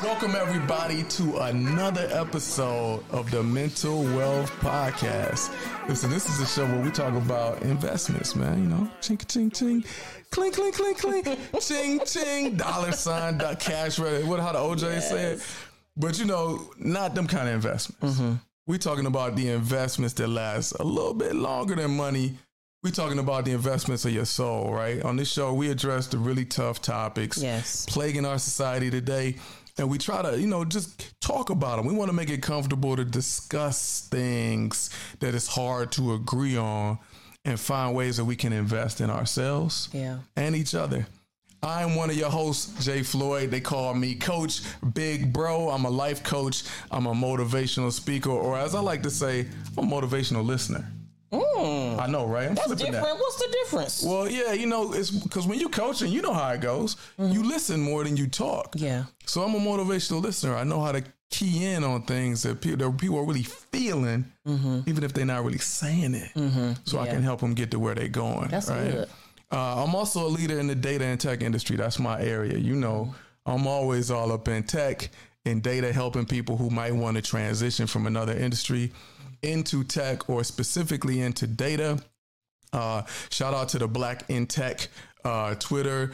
Welcome everybody to another episode of the Mental Wealth Podcast. Listen, this is a show where we talk about investments, man. You know, ching, ching, ching, clink, clink, clink, clink, ching, ching, dollar sign, cash ready. What how the OJ said. But you know, not them kind of investments. We're talking about the investments that last a little bit longer than money. We're talking about the investments of your soul, right? On this show, we address the really tough topics plaguing our society today. And we try to, you know, just talk about them. We want to make it comfortable to discuss things that it's hard to agree on and find ways that we can invest in ourselves and each other. I'm one of your hosts, Jay Floyd. They call me Coach Big Bro. I'm a life coach. I'm a motivational speaker, or as I like to say, I'm a motivational listener. I know, right? I'm That's different. What's the difference? Well, yeah, you know, it's because when you're coaching, you know how it goes. You listen more than you talk. Yeah. So I'm a motivational listener. I know how to key in on things that people are really feeling, even if they're not really saying it. So I can help them get to where they're going. That's right? Good. I'm also a leader in the data and tech industry. That's my area. You know, I'm always all up in tech and data, helping people who might want to transition from another industry into tech or specifically into data. Shout out to the Black in Tech Twitter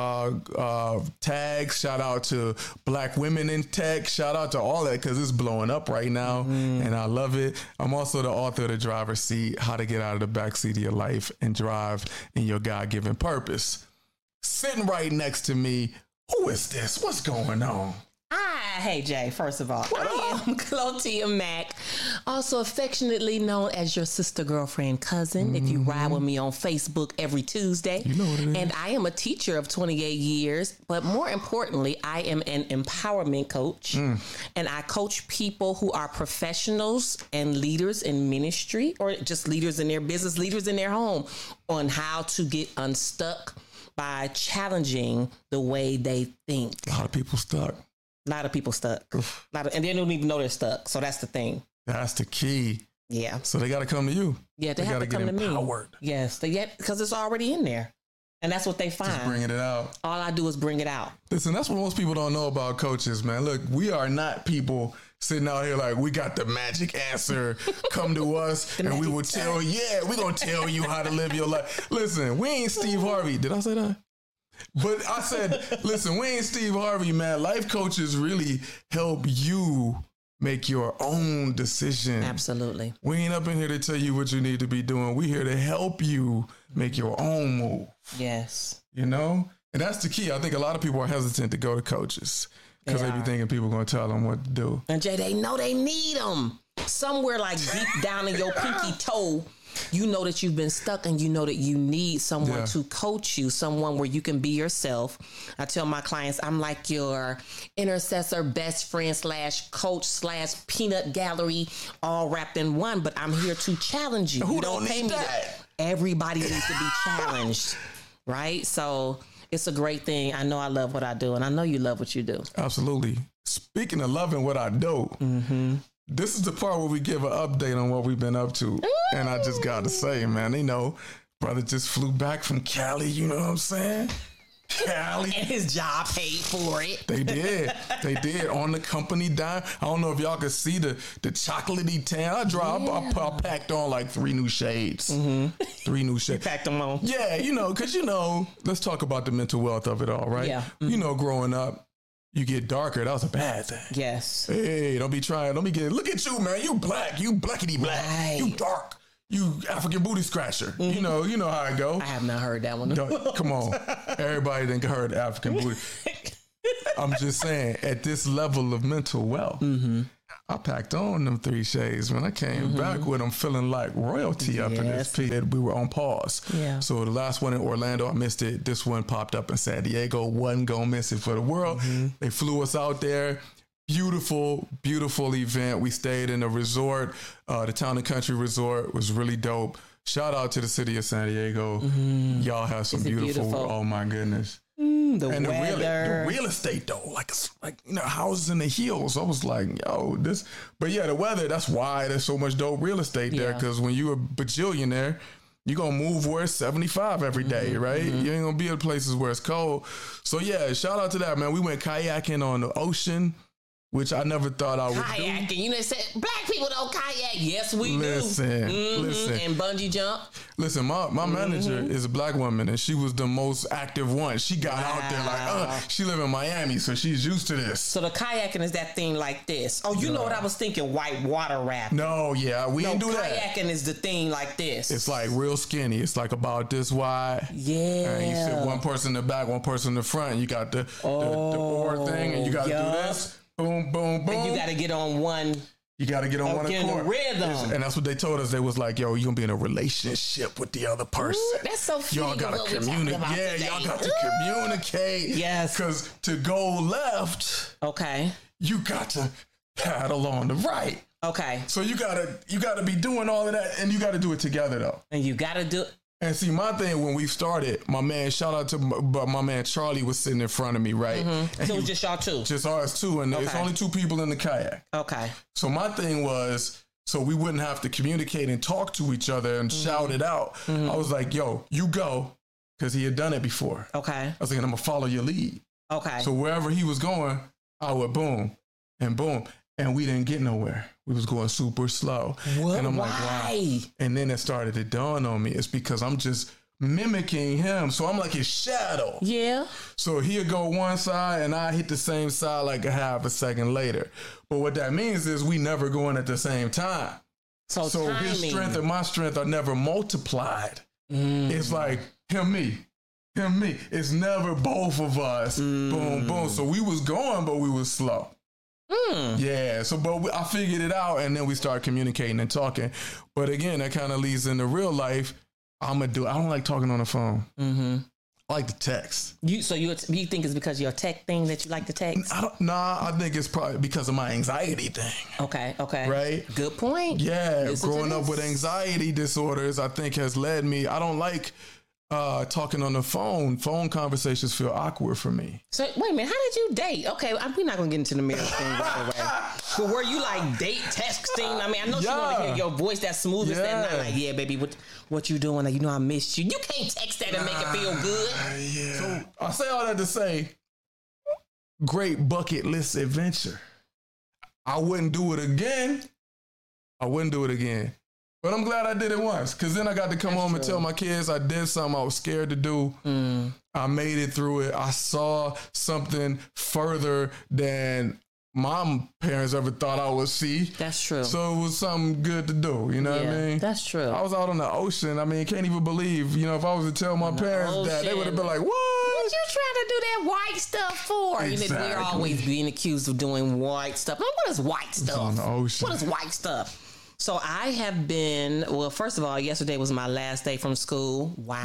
tags. Shout out to Black Women in Tech. Shout out to all that because it's blowing up right now and I love it. I'm also the author of The Driver's Seat, How to Get Out of the Backseat of Your Life and Drive in Your God-Given Purpose. Sitting right next to me, who is this? What's going on? Hey, Jay, first of all, I am Clotia Mack, also affectionately known as your sister, girlfriend, cousin, if you ride with me on Facebook every Tuesday. You know what it is. And I am a teacher of 28 years, but more importantly, I am an empowerment coach, and I coach people who are professionals and leaders in ministry or just leaders in their business, leaders in their home on how to get unstuck by challenging the way they think. A lot of people stuck. A lot of people stuck. And they don't even know they're stuck. So that's the thing. That's the key. Yeah. So they got to come to you. Yeah, they have to come to me. Yes, because it's already in there. And that's what they find. Just bringing it out. All I do is bring it out. Listen, that's what most people don't know about coaches, man. Look, we are not people sitting out here like, we got the magic answer. Come to us and we will tell you, we're going to tell you how to live your life. Listen, we ain't Steve Harvey. Did I say that? But I said, listen, we ain't Steve Harvey, man. Life coaches really help you make your own decision. Absolutely. We ain't up in here to tell you what you need to be doing. We here to help you make your own move. Yes. You know? And that's the key. I think a lot of people are hesitant to go to coaches because they be thinking people are going to tell them what to do. And Jay, they know they need them. Somewhere like deep down in your pinky toe, you know that you've been stuck and you know that you need someone to coach you, someone where you can be yourself. I tell my clients, I'm like your intercessor, best friend / coach / peanut gallery, all wrapped in one, but I'm here to challenge you. Who You don't pay me that? Everybody needs to be challenged, right? So it's a great thing. I know I love what I do, and I know you love what you do. Absolutely. Speaking of loving what I do, this is the part where we give an update on what we've been up to. And I just got to say, man, they know brother just flew back from Cali. You know what I'm saying? Cali. And his job paid for it. They did. They did on the company dime. I don't know if y'all could see the chocolatey tan. I packed on like 3 new shades. 3 new shades. You packed them on. Yeah, you know, because, you know, let's talk about the mental wealth of it all, right? Yeah. You know, growing up, you get darker. That was a bad thing. Yes. Hey, don't be getting, look at you, man. You black. You blackity black. Right. You dark. You African booty scratcher. You know how it go. I have not heard that one. Come on. Everybody didn't heard African booty. I'm just saying, at this level of mental wealth, I packed on them 3 shades. When I came back with them feeling like royalty up in this piece. We were on pause. Yeah. So the last one in Orlando, I missed it. This one popped up in San Diego. Wasn't gonna miss it for the world. They flew us out there. Beautiful, beautiful event. We stayed in a resort. The Town and Country Resort was really dope. Shout out to the city of San Diego. Y'all have some beautiful, oh my goodness. The real estate though, like you know, houses in the hills. I was like, yo, but yeah, the weather. That's why there's so much dope real estate there. Because when you're a bajillionaire, you're going to move where it's 75 every day, right? You ain't going to be in places where it's cold. So, yeah, shout out to that, man. We went kayaking on the ocean, which I never thought I would do. Kayaking. You know, they said black people don't kayak. Yes, we listen, do. Listen. And bungee jump. Listen, my manager is a black woman, and she was the most active one. She got out there like, she live in Miami, so she's used to this. So the kayaking is that thing like this. Oh, you know what I was thinking? White water rafting. No, we didn't do that. Kayaking is the thing like this. It's like real skinny. It's like about this wide. Yeah. And you sit one person in the back, one person in the front. And you got the oar thing, and you got to do this. Boom, boom, boom. And you got to get on one. You got to get on one accord. Rhythm. And that's what they told us. They was like, yo, you're going to be in a relationship with the other person. Ooh, that's so funny. Y'all got to communicate. Yeah, y'all got to communicate. Yes. Because to go left, you got to paddle on the right. Okay. So you gotta be doing all of that, and you got to do it together, though. And you got to do And see, my thing when we started, my man, shout out to my man Charlie was sitting in front of me, right? And so it was just y'all two? Just ours two, and it's only two people in the kayak. Okay. So my thing was, so we wouldn't have to communicate and talk to each other and shout it out. I was like, yo, you go, because he had done it before. Okay. I was like, I'm going to follow your lead. Okay. So wherever he was going, I would boom and boom. And we didn't get nowhere. We was going super slow. What? And I'm like, wow. And then it started to dawn on me. It's because I'm just mimicking him. So I'm like his shadow. Yeah. So he'll go one side and I hit the same side like a half a second later. But what that means is we never going at the same time. So his strength and my strength are never multiplied. It's like him, me. It's never both of us. Boom, boom. So we was going, but we was slow. Yeah, so but I figured it out, and then we started communicating and talking. But again, that kind of leads into real life. I don't like talking on the phone. I like to text. You think it's because of your tech thing that you like to text? I think it's probably because of my anxiety thing. Okay. Right? Good point. Yeah, growing up with anxiety disorders, I think has led me. I don't like talking on the phone. Phone conversations feel awkward for me. So wait a minute, how did you date? Okay, we're not gonna get into the marriage thing right away. But were you like date texting? I mean, I know she want to hear your voice that smooth as that. Not like, yeah, baby, what you doing? Like, you know, I missed you. You can't text that and make it feel good. Yeah. So I say all that to say, great bucket list adventure. I wouldn't do it again. But I'm glad I did it once, because then I got to come home and tell my kids I did something I was scared to do. I made it through it. I saw something further than my parents ever thought I would see. That's true. So it was something good to do, you know what I mean? That's true. I was out on the ocean. I mean, can't even believe, if I was to tell my parents that, they would have been like, what? What you trying to do that white stuff for? Exactly. We're always being accused of doing white stuff. Like, what is white stuff? On the ocean. What is white stuff? So I have been, first of all, yesterday was my last day from school. Wow.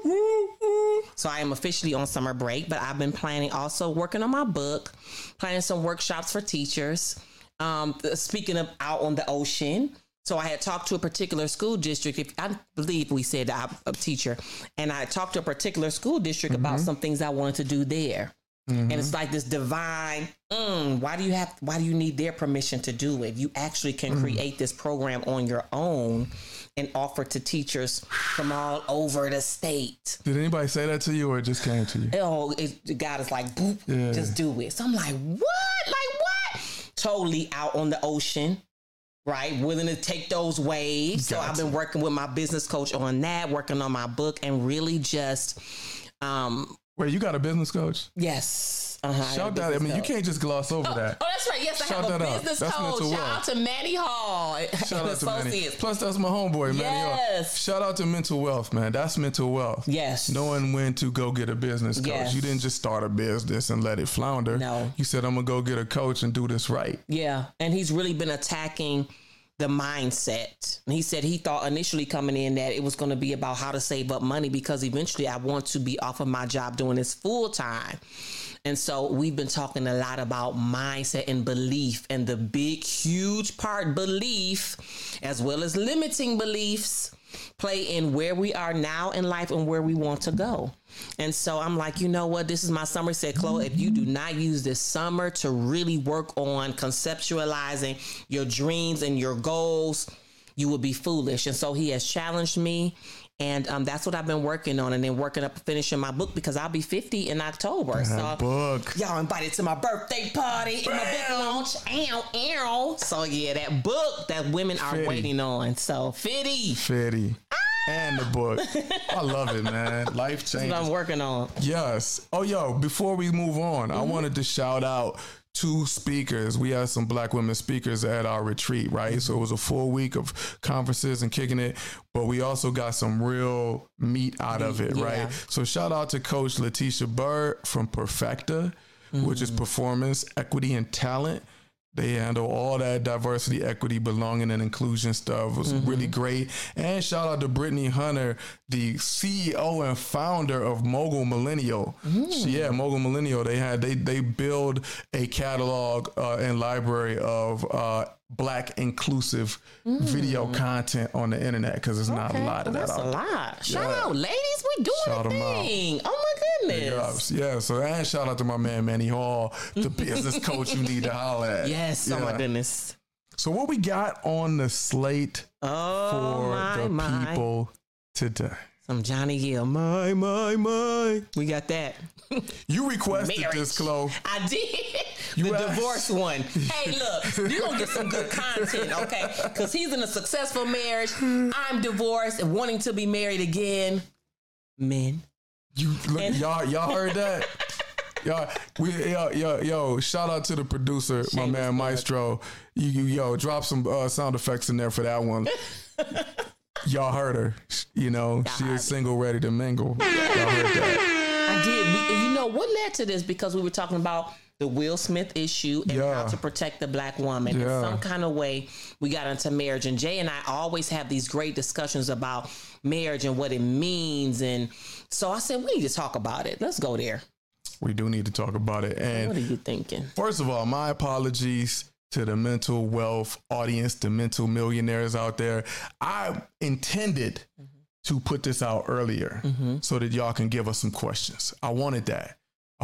So I am officially on summer break, but I've been also working on my book, planning some workshops for teachers. Speaking of out on the ocean. So I had talked to a particular school district. I believe we said I'm a teacher, and I talked to a particular school district about some things I wanted to do there. And it's like this divine, why do you need their permission to do it? You actually can create this program on your own and offer to teachers from all over the state. Did anybody say that to you, or it just came to you? God is like, boop, just do it. So I'm like, what? Like what? Totally out on the ocean, right? Willing to take those waves. So I've been working with my business coach on that, working on my book, and really just... Wait, you got a business coach? Yes. Shout out. I mean, you can't just gloss over that. Oh, that's right. Yes, I have a business coach. Shout out to Manny Hall. Shout out to Manny. Plus, that's my homeboy, Manny Hall. Yes. Shout out to Mental Wealth, man. That's mental wealth. Yes. Knowing when to go get a business coach. Yes. You didn't just start a business and let it flounder. No. You said, I'm going to go get a coach and do this right. Yeah. And he's really been attacking the mindset. He said he thought initially coming in that it was going to be about how to save up money, because eventually I want to be off of my job doing this full time. And so we've been talking a lot about mindset and belief, and the big, huge part belief, as well as limiting beliefs, play in where we are now in life and where we want to go. And so I'm like, you know what? This is my summer. Said, Chloe, if you do not use this summer to really work on conceptualizing your dreams and your goals, you would be foolish. And so he has challenged me. And that's what I've been working on, and then working up finishing my book because I'll be 50 in October. That book. Y'all invited to my birthday party and my book launch. Ow. So yeah, that book that women are waiting on. So Fitty. And the book. I love it, man. Life changes. That's what I'm working on. Yes. Oh, yo, before we move on, I wanted to shout out 2 speakers. We had some Black women speakers at our retreat, right? So it was a full week of conferences and kicking it, but we also got some real meat out of it, right? So shout out to Coach Letitia Bird from Perfecta, which is performance, equity, and talent. They handle all that diversity, equity, belonging, and inclusion stuff. It was really great. And shout out to Brittany Hunter, the CEO and founder of Mogul Millennial. Mogul Millennial. They build a catalog and library of Black inclusive video content on the internet because there's not a lot of that out there. That's a lot. Shout out, ladies. We doing a thing. Oh my goodness. Yeah. So and shout out to my man Manny Hall, the business coach you need to holler at. Yes. Oh my goodness. So what we got on the slate for the people today? Some Johnny Gill. My. We got that. You requested this, Chloe. I did. The divorce one. Hey, look, you're going to get some good content, okay? Because he's in a successful marriage. I'm divorced and wanting to be married again. Men. Y'all heard that? Yo, shout out to the producer, my man Maestro. Drop some sound effects in there for that one. Y'all heard her. She is single, ready to mingle. Y'all heard that. I did. What led to this? Because we were talking about the Will Smith issue and how to protect the Black woman. In some kind of way, we got into marriage. And Jay and I always have these great discussions about marriage and what it means. And so I said, we need to talk about it. Let's go there. We do need to talk about it. And what are you thinking? First of all, my apologies to the mental wealth audience, the mental millionaires out there. I intended to put this out earlier so that y'all can give us some questions. I wanted that.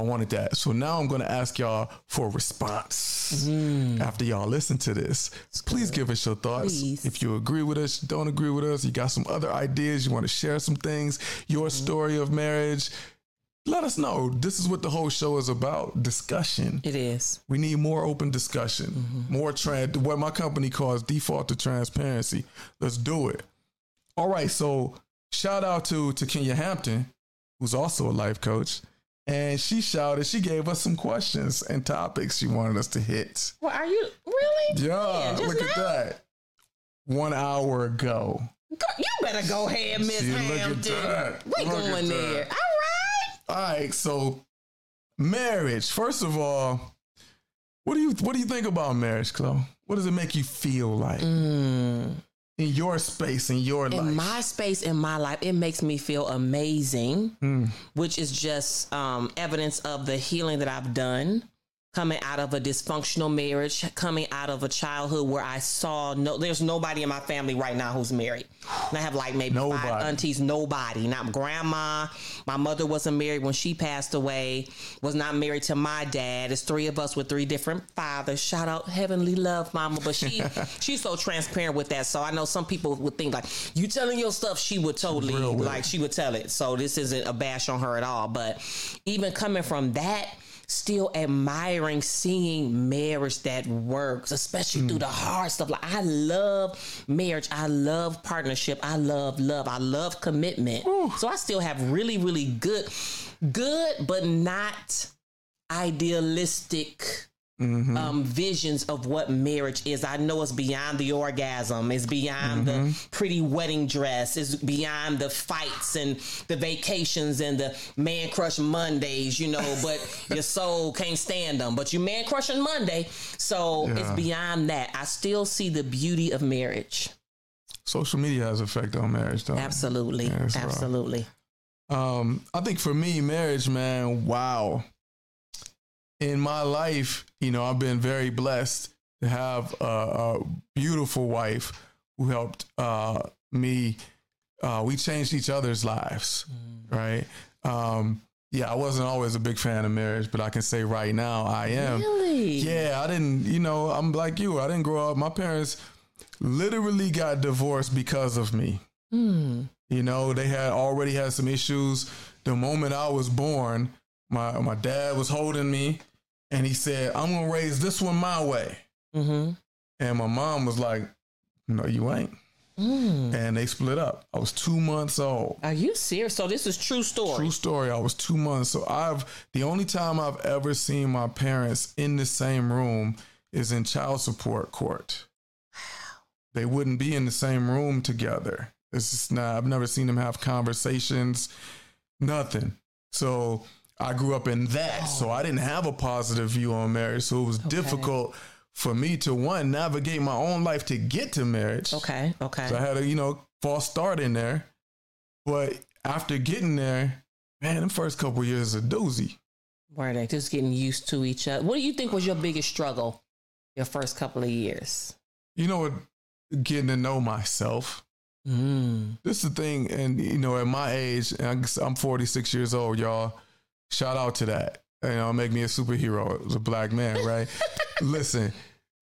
So now I'm going to ask y'all for a response after y'all listen to this. Please give us your thoughts. Please. If you agree with us, don't agree with us, you got some other ideas, you want to share some things, your story of marriage, let us know. This is what the whole show is about. Discussion. It is. We need more open discussion, more what my company calls default to transparency. Let's do it. All right. So shout out to Kenya Hampton, who's also a life coach. And she gave us some questions and topics she wanted us to hit. Well, are you really? Yeah. Look at that. 1 hour ago. You better go ahead, Miss Hampton. We going there. All right, so marriage. First of all, what do you think about marriage, Chloe? What does it make you feel like in your space, in your life? In my space, in my life, it makes me feel amazing, which is just evidence of the healing that I've done. Coming out of a dysfunctional marriage, coming out of a childhood where I saw there's nobody in my family right now who's married. And I have like maybe 5 aunties, nobody. Not grandma. My mother wasn't married when she passed away, was not married to my dad. It's 3 of us with 3 different fathers. Shout out heavenly love, mama. But she's so transparent with that. So I know some people would think like, you telling your stuff, she would totally, she would tell it. So this isn't a bash on her at all. But even coming from that, still admiring seeing marriage that works, especially through the hard stuff. Like I love marriage. I love partnership. I love love. I love commitment. Ooh. So I still have really, really good, but not idealistic visions of what marriage is. I know it's beyond the orgasm. It's beyond the pretty wedding dress. It's beyond the fights and the vacations and the man crush Mondays, but your soul can't stand them. But you man crushing Monday. So it's beyond that. I still see the beauty of marriage. Social media has an effect on marriage, though. Absolutely. Yeah, absolutely. I think for me, marriage, man, wow. In my life, I've been very blessed to have a beautiful wife who helped me. We changed each other's lives, right? I wasn't always a big fan of marriage, but I can say right now I am. Really? Yeah, I didn't, I'm like you. I didn't grow up. My parents literally got divorced because of me. You know, they had already had some issues. The moment I was born, my dad was holding me and he said, I'm going to raise this one my way. And my mom was like, no, you ain't. And they split up. I was 2 months old. Are you serious? So this is true story. True story. I was 2 months. So the only time I've ever seen my parents in the same room is in child support court. They wouldn't be in the same room together. It's just not, I've never seen them have conversations, nothing. So I grew up in that. So I didn't have a positive view on marriage. So it was difficult for me to, one, navigate my own life to get to marriage. Okay. So I had a, false start in there. But after getting there, man, the first couple of years is a doozy. Were they just getting used to each other? What do you think was your biggest struggle your first couple of years? You know what? Getting to know myself. This is the thing. And, at my age, I'm 46 years old, y'all. Shout out to that. Make me a superhero as a black man, right? Listen,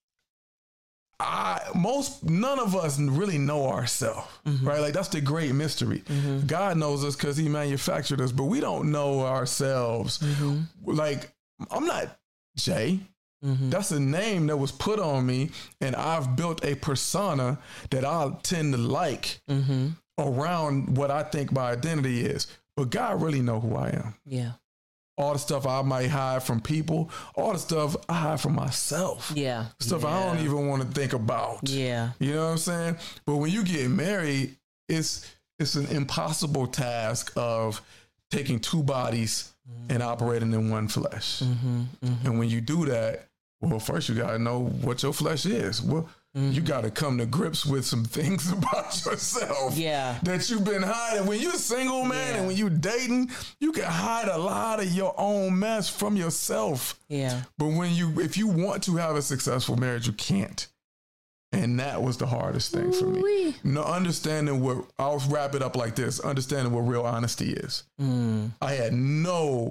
none of us really know ourselves, right? Like, that's the great mystery. God knows us because he manufactured us, but we don't know ourselves. Like, I'm not Jay. That's a name that was put on me, and I've built a persona that I tend to like around what I think my identity is. But God really know who I am. Yeah. All the stuff I might hide from people, all the stuff I hide from myself. Yeah. Stuff I don't even want to think about. Yeah. You know what I'm saying? But when you get married, it's an impossible task of taking two bodies and operating in one flesh. And when you do that, well, first you got to know what your flesh is. Well, you got to come to grips with some things about yourself that you've been hiding. When you're a single man and when you're dating, you can hide a lot of your own mess from yourself. Yeah. But if you want to have a successful marriage, you can't. And that was the hardest thing for me. I'll wrap it up like this, understanding what real honesty is. I had no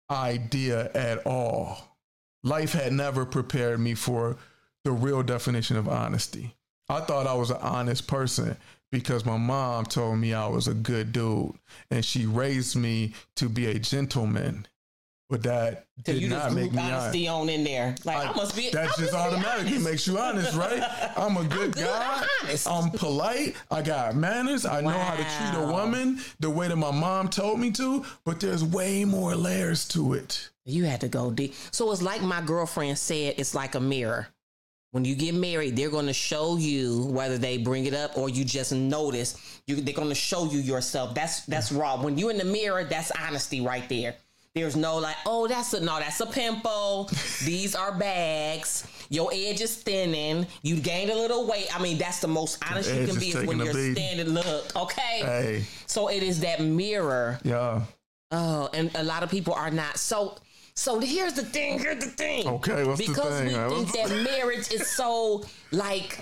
idea at all. Life had never prepared me for the real definition of honesty. I thought I was an honest person because my mom told me I was a good dude and she raised me to be a gentleman. But that did not make me honesty on in there. Like, that just automatically makes you honest, right? I'm a good guy. I'm polite. I got manners. I know how to treat a woman the way that my mom told me to. But there's way more layers to it. You had to go deep. So it's like my girlfriend said, it's like a mirror. When you get married, they're going to show you, whether they bring it up or you just notice, they're going to show you yourself. That's raw. When you're in the mirror, that's honesty right there. There's no like, oh, that's a pimple. These are bags. Your edge is thinning. You gained a little weight. I mean, that's the most honest you can be is when you're standing. Look, okay. Hey. So it is that mirror. Yeah. Oh, and a lot of people are not. So here's the thing. Okay, what's the thing? Because we think that marriage is so like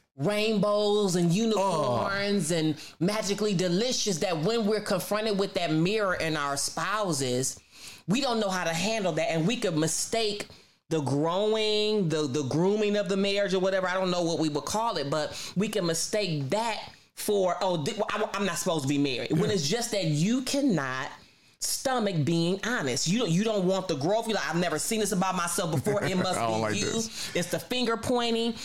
rainbows and unicorns and magically delicious that when we're confronted with that mirror in our spouses, we don't know how to handle that. And we could mistake the growing, the grooming of the marriage or whatever. I don't know what we would call it, but we can mistake that for, I'm not supposed to be married. Yeah. When it's just that you cannot stomach being honest. You don't want the growth. You're like, I've never seen this about myself before. It must be like you. This. It's the finger pointing.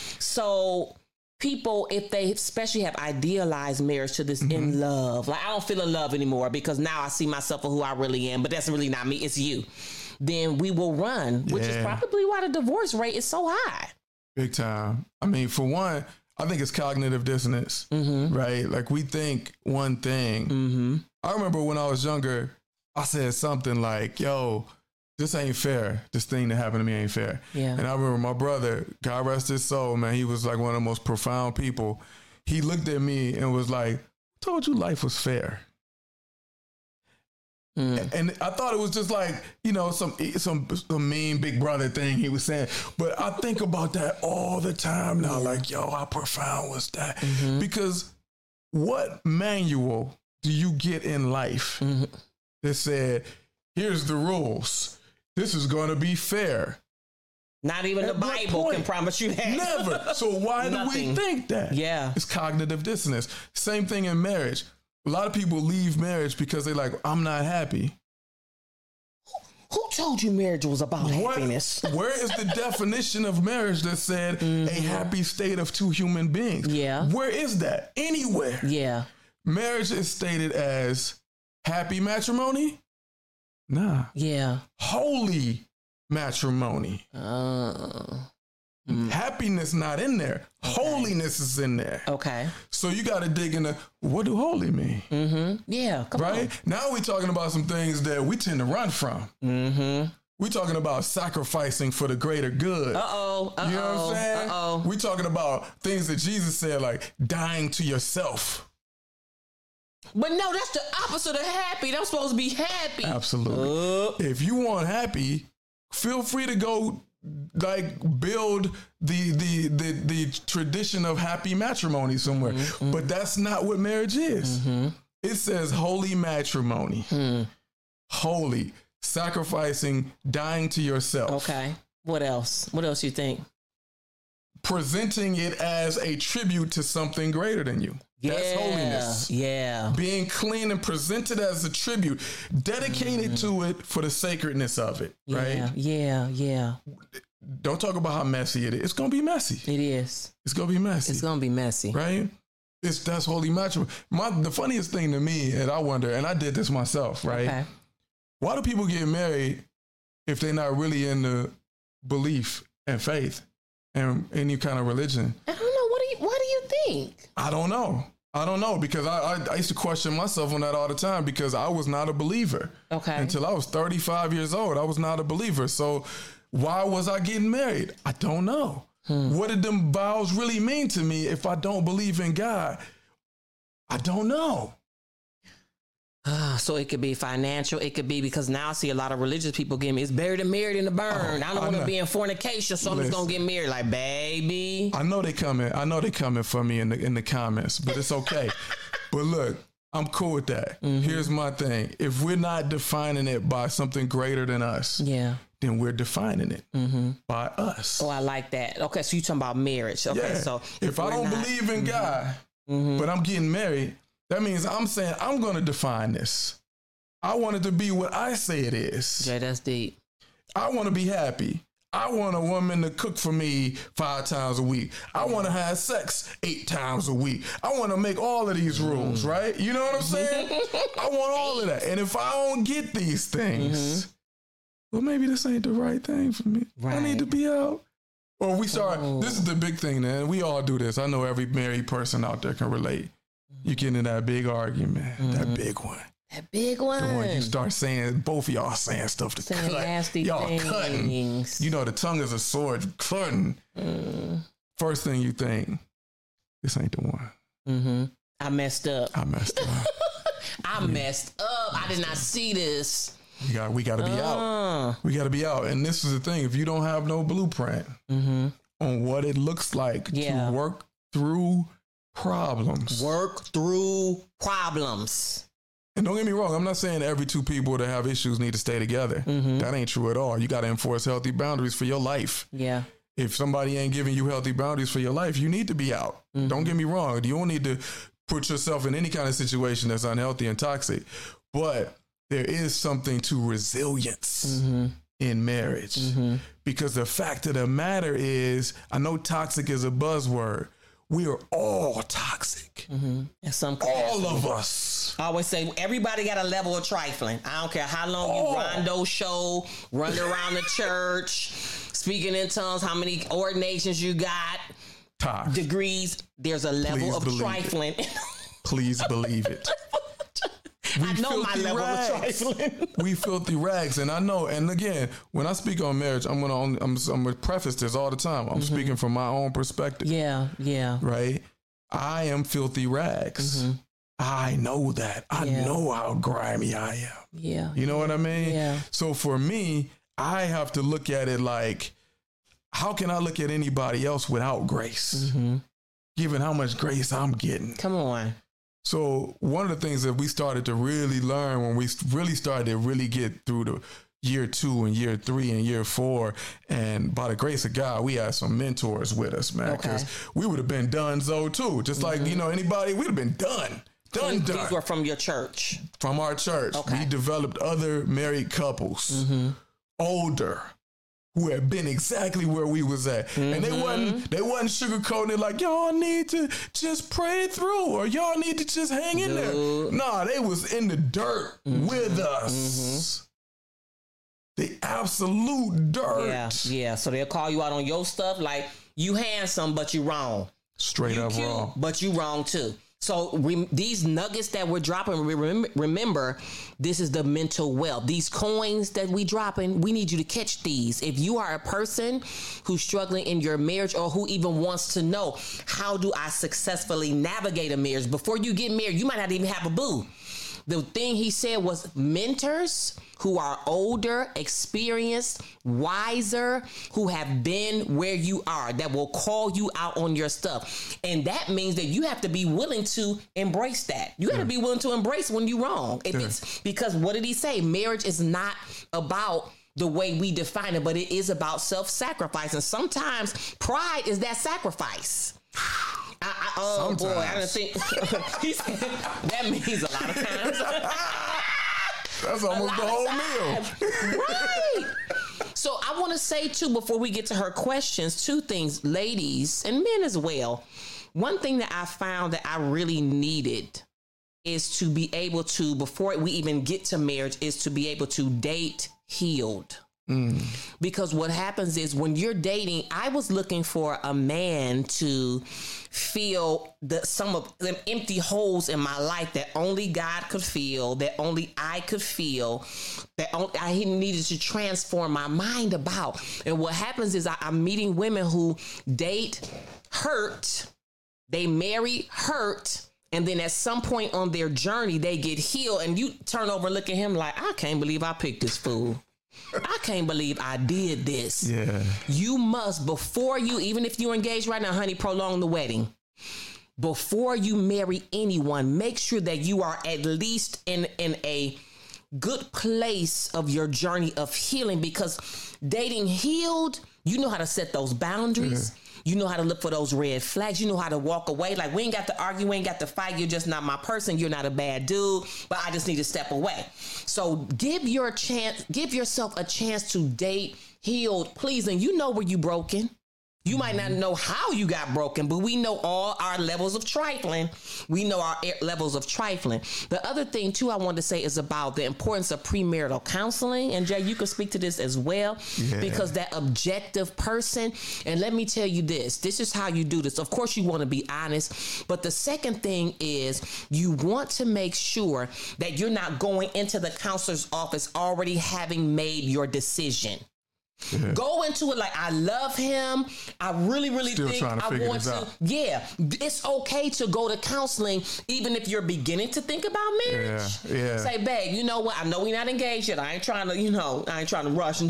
So people, if they especially have idealized marriage to this in love, like I don't feel in love anymore because now I see myself for who I really am, but that's really not me, it's you. Then we will run, which is probably why the divorce rate is so high. Big time. I mean, for one, I think it's cognitive dissonance, right? Like we think one thing. I remember when I was younger, I said something like, yo, this ain't fair. This thing that happened to me ain't fair. Yeah. And I remember my brother, God rest his soul, man, he was like one of the most profound people. He looked at me and was like, I told you life was fair. And I thought it was just like, some mean big brother thing he was saying. But I think about that all the time now, like, yo, how profound was that? Because what manual do you get in life that said, here's the rules. This is going to be fair. Not even the Bible can promise you that. Never. So why do we think that? Yeah. It's cognitive dissonance. Same thing in marriage. A lot of people leave marriage because they're like, I'm not happy. Who told you marriage was about happiness? Where is the definition of marriage that said a happy state of two human beings? Yeah. Where is that? Anywhere. Yeah. Marriage is stated as happy matrimony? Nah. Yeah. Holy matrimony. Happiness not in there. Okay. Holiness is in there. Okay. So you got to dig into what do holy mean? Yeah. Come on. Now we're talking about some things that we tend to run from. We're talking about sacrificing for the greater good. You know what I'm saying? We're talking about things that Jesus said, like dying to yourself. But no, that's the opposite of happy. I'm supposed to be happy. Absolutely. If you want happy, feel free to go like build the tradition of happy matrimony somewhere. But that's not what marriage is. It says holy matrimony. Holy. Sacrificing, dying to yourself. Okay. What else? What else you think? Presenting it as a tribute to something greater than you. That's holiness. Yeah. Being clean and presented as a tribute, dedicated to it for the sacredness of it, right? Yeah. Don't talk about how messy it is. It's going to be messy. It is. It's going to be messy. It's going to be messy. Right? That's holy matrimony. The funniest thing to me, and I wonder, and I did this myself, right? Okay. Why do people get married if they're not really into belief and faith and any kind of religion? I don't know. What do you think? I don't know because I used to question myself on that all the time because I was not a believer. Okay. Until I was 35 years old, I was not a believer. So why was I getting married? I don't know. What did them vows really mean to me if I don't believe in God? I don't know. So it could be financial. It could be because now I see a lot of religious people getting it's buried and married in the burn. I don't want to be in fornication, so I'm just gonna get married. Like, baby, I know they coming for me in the comments, but it's okay. But look, I'm cool with that. Here's my thing: if we're not defining it by something greater than us, then we're defining it by us. Oh, I like that. Okay, so you talking about marriage? Okay, so if I don't believe in God, but I'm getting married. That means I'm saying I'm going to define this. I want it to be what I say it is. Yeah, that's deep. I want to be happy. I want a woman to cook for me 5 times a week. I want to have sex 8 times a week. I want to make all of these rules, right? You know what I'm saying? I want all of that. And if I don't get these things, well, maybe this ain't the right thing for me. Right. I need to be out. Or we start, this is the big thing, man. We all do this. I know every married person out there can relate. You get into that big argument, that big one. That big one. The one you start saying, both of y'all saying stuff to saying cut. Nasty y'all things. Cutting. You know, the tongue is a sword, cutting. First thing you think, this ain't the one. I messed up. I messed up. I did not see this. We got to be out. We got to be out. And this is the thing. If you don't have no blueprint on what it looks like to work through problems. And don't get me wrong, I'm not saying every 2 people that have issues need to stay together. That ain't true at all. You got to enforce healthy boundaries for your life. Yeah. If somebody ain't giving you healthy boundaries for your life, you need to be out. Don't get me wrong. You don't need to put yourself in any kind of situation that's unhealthy and toxic. But there is something to resilience in marriage. Because the fact of the matter is, I know toxic is a buzzword. We are all toxic. All of us. I always say everybody got a level of trifling. I don't care how long you rondo show, running around the church, speaking in tongues, how many ordinations you got, degrees. There's a level of trifling. Please believe it. I know my level of trifling. We filthy rags, and I know. And again, when I speak on marriage, I'm gonna preface this all the time. I'm speaking from my own perspective. Yeah. Right. I am filthy rags. I know that. I know how grimy I am. Yeah. You know what I mean? Yeah. So for me, I have to look at it like, how can I look at anybody else without grace? Given how much grace I'm getting. Come on. So one of the things that we started to really learn when we really started to really get through year 2 and year 3 and year 4. And by the grace of God, we had some mentors with us, man, because we would have been done so too. Just like, anybody, we'd have been done. These were from your church? From our church. Okay. We developed other married couples, older, who had been exactly where we was at. And they wasn't sugarcoating it like, y'all need to just pray it through or y'all need to just hang in there. Nah, they was in the dirt with us. The absolute dirt. Yeah. So they'll call you out on your stuff like, you handsome, but you wrong. Straight up wrong. But you wrong too. So these nuggets that we're dropping, remember, this is the mental wealth. These coins that we dropping, we need you to catch these. If you are a person who's struggling in your marriage or who even wants to know, how do I successfully navigate a marriage? Before you get married, you might not even have a boo. The thing he said was mentors who are older, experienced, wiser, who have been where you are, that will call you out on your stuff. And that means that you have to be willing to embrace that. You have to be willing to embrace when you're wrong. If it's because, what did he say? Marriage is not about the way we define it, but it is about self-sacrifice. And sometimes pride is that sacrifice. Oh boy, I didn't think that means a lot of times. That's almost the whole meal. Right. So I want to say too, before we get to her questions, 2 things, ladies and men as well. One thing that I found that I really needed is to be able to, before we even get to marriage, is to be able to date healed. Because what happens is when you're dating, I was looking for a man to fill some of them empty holes in my life that only God could fill, that only I could feel, that I needed to transform my mind about. And what happens is I'm meeting women who date hurt, they marry hurt, and then at some point on their journey, they get healed, and you turn over and look at him like, I can't believe I picked this fool. I can't believe I did this. Yeah. You must, before you, even if you're engaged right now, honey, prolong the wedding. Before you marry anyone, make sure that you are at least in a good place of your journey of healing, because dating healed, you know how to set those boundaries. Yeah. You know how to look for those red flags. You know how to walk away. Like, we ain't got to argue. We ain't got to fight. You're just not my person. You're not a bad dude, but I just need to step away. So give yourself a chance to date healed, please. And you know where you broken. You might not know how you got broken, but we know all our levels of trifling. We know our levels of trifling. The other thing, too, I wanted to say is about the importance of premarital counseling. And, Jay, you can speak to this as well, because that objective person, and let me tell you this is how you do this. Of course, you want to be honest, but the second thing is you want to make sure that you're not going into the counselor's office already having made your decision. Yeah. Go into it like, I love him. I really, really think I want to. Yeah, it's okay to go to counseling even if you're beginning to think about marriage. Yeah. Say, babe, you know what? I know we're not engaged yet. I ain't trying to rush,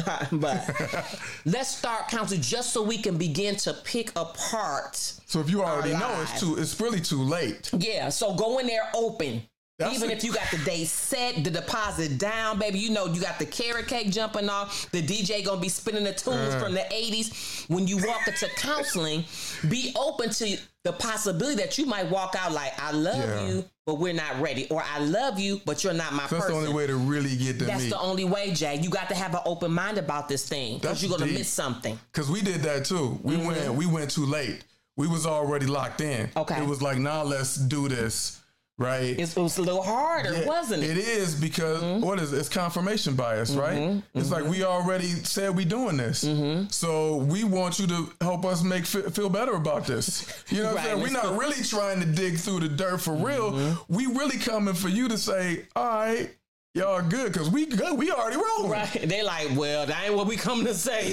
but let's start counseling just so we can begin to pick apart. So if you already know it's really too late. Yeah. So go in there open. Even if you got the day set, the deposit down, baby, you know you got the carrot cake jumping off, the DJ gonna be spinning the tunes from the 80s. When you walk into counseling, be open to the possibility that you might walk out like, I love you, but we're not ready. Or I love you, but you're not my person. That's the only way to really get to me. That's the only way, Jay. You got to have an open mind about this thing, because you're gonna miss something. Because we did that too. We went too late. We was already locked in. Okay. It was like, now let's do this. Right. It was a little harder, wasn't it? It is, because it's confirmation bias, right? It's like, we already said we doing this. So we want you to help us feel better about this. You know what I'm saying? We're not really trying to dig through the dirt for real. We really coming for you to say, all right, y'all good, because we good. We already rolling. Right. They like, well, that ain't what we come to say.